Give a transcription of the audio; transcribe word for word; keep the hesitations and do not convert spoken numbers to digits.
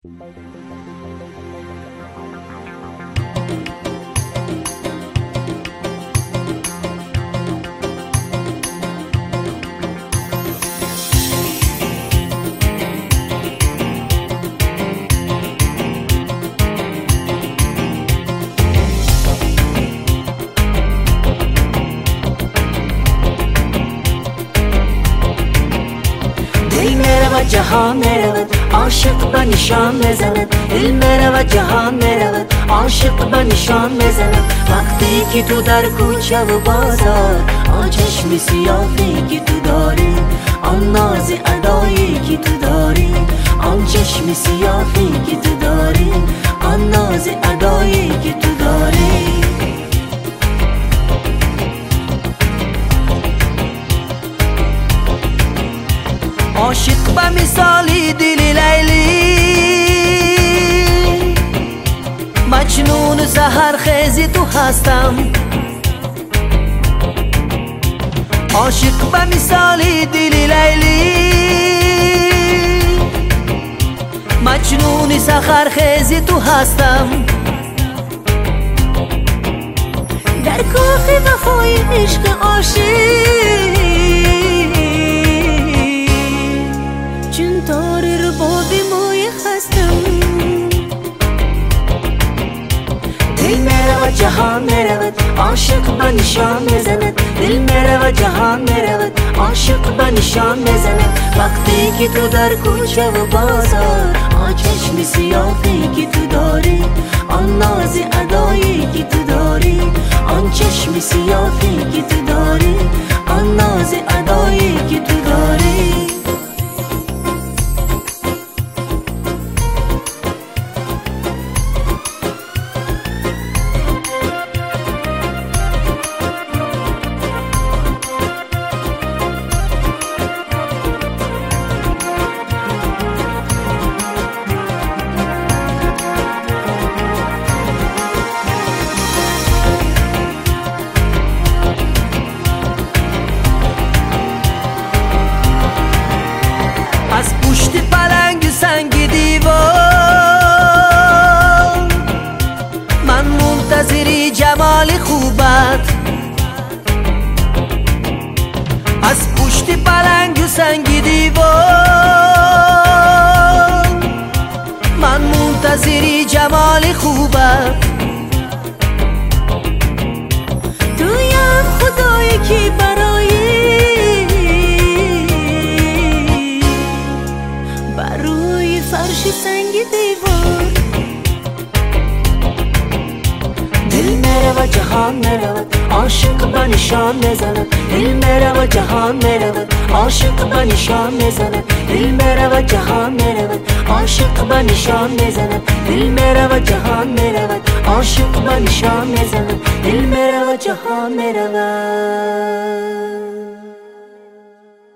و جهان میرود عاشق به نشان میزند، دل میرود جهان میرود عاشق به نشان میزند. وقتی که تو در کوچه و بازار آن چشم سیاهی که تو داری، آن ناز ادایی که تو داری، آن چشم سیاهی که تو داری، آن ناز ادایی که تو داری. عاشق به مثالی دل لیلی، مجنون سحر خیزی تو هستم. عاشق به مثالی دل لیلی، مجنون سحر خیزی تو هستم. در کاخ وفای عشق عاشق چون تار رباب موی هستم. دل میرود جهان میرود عاشق به نشان میزند، دل میرود جهان میرود عاشق به نشان میزند. وقتی که تو در کوچه و بازار آن چشم سیاهی که تو داری، آن ناز ادایی که تو داری، آن چشم سیاهی که تو داری، آن ناز ادایی که تو داری. از پشت پلنگ سنگ دیوار من منتظری جمال خوبت. از پشت پلنگ سنگ دیوار من منتظری جمال خوبت. تویم خدایی که برای روی فرش سنگ دیوار دل میرود جهان میرود عاشق به نشان میزند، دل میرود جهان میرود عاشق به نشان میزند، دل میرود جهان میرود عاشق به نشان میزند، دل میرود جهان میرود عاشق به نشان میزند، دل میرود جهان میرود.